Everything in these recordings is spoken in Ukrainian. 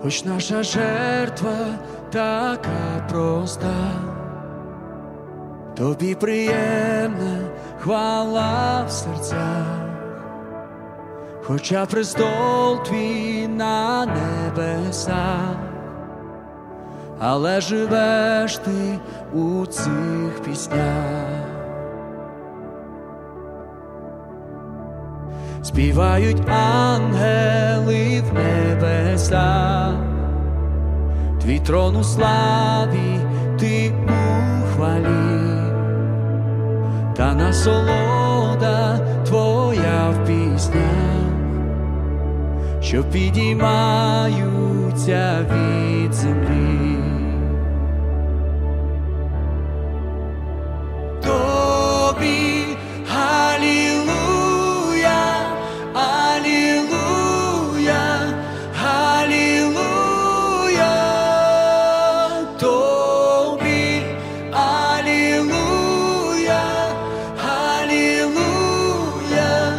Хоч наша жертва така проста, тобі приємна хвала в серцях, хоча престол твій на небесах, але живеш ти у цих піснях. Співають ангели в небесах, твій трон у славі, ти у хвалі, та насолода твоя в піснях, що підіймаються від землі. Тобі алілуя, алілуя, алілуя. Тобі алілуя, алілуя,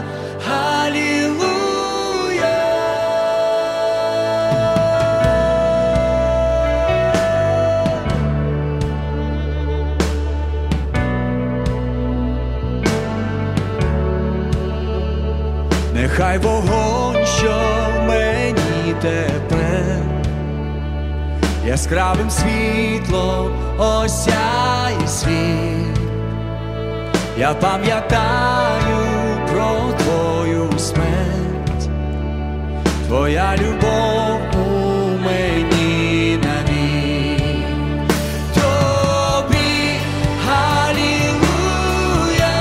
алілуя. Нехай вогонь, що мені тепер яскравим світлом осяє світ. Я пам'ятаю про твою смерть, твоя любов у мені навік. Тобі алілуя,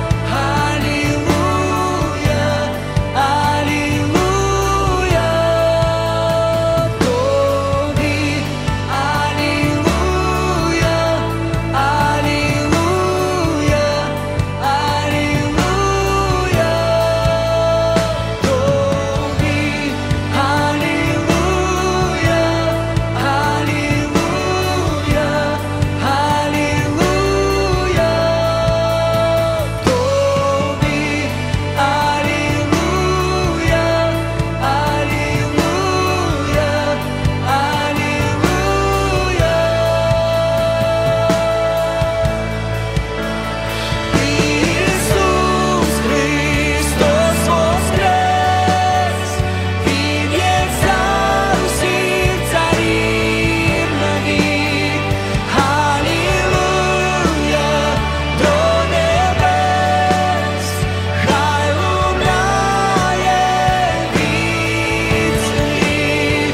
алілуя, алілуя. Тобі алілуя, алілуя, алілуя. Тобі алілуя, алілуя, алілуя. Тобі алілуя, алілуя, алілуя. Ісус Христос воскрес, Він є цар усіх царів навік. Алілуя, до небес, хай лунає від землі.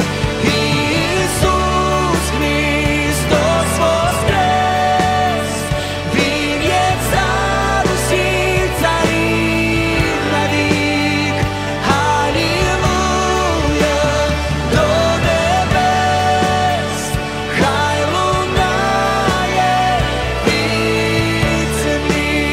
Ісус Христос воскрес, Він є цар усіх царів навік. Алілуя, до небес, хай лунає від землі.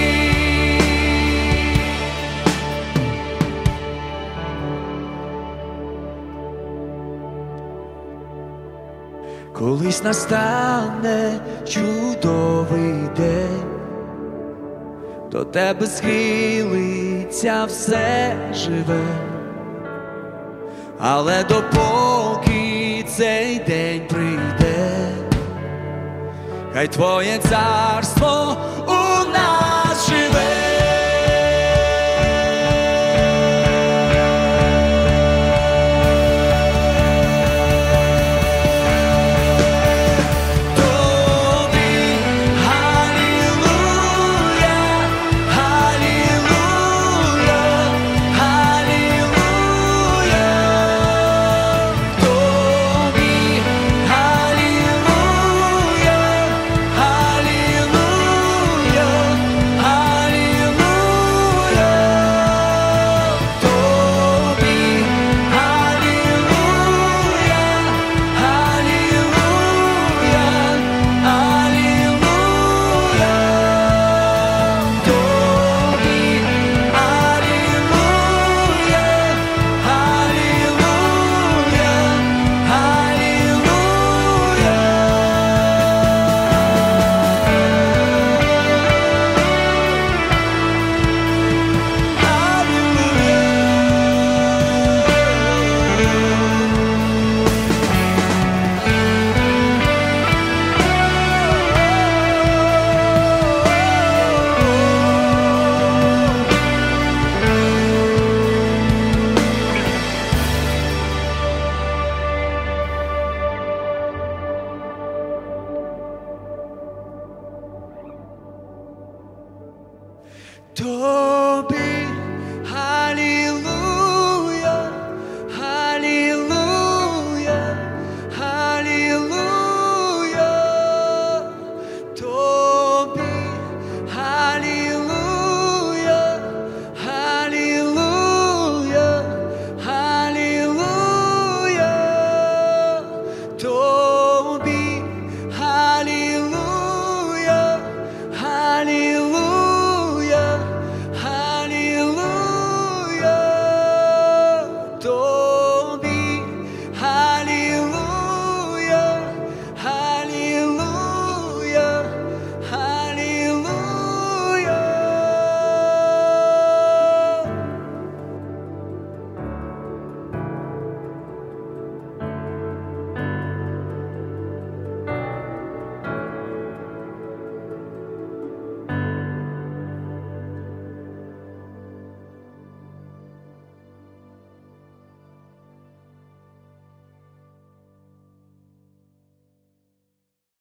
Колись настане чудовий день, до тебе схилиться все живе, але допоки цей день прийде, хай твоє царство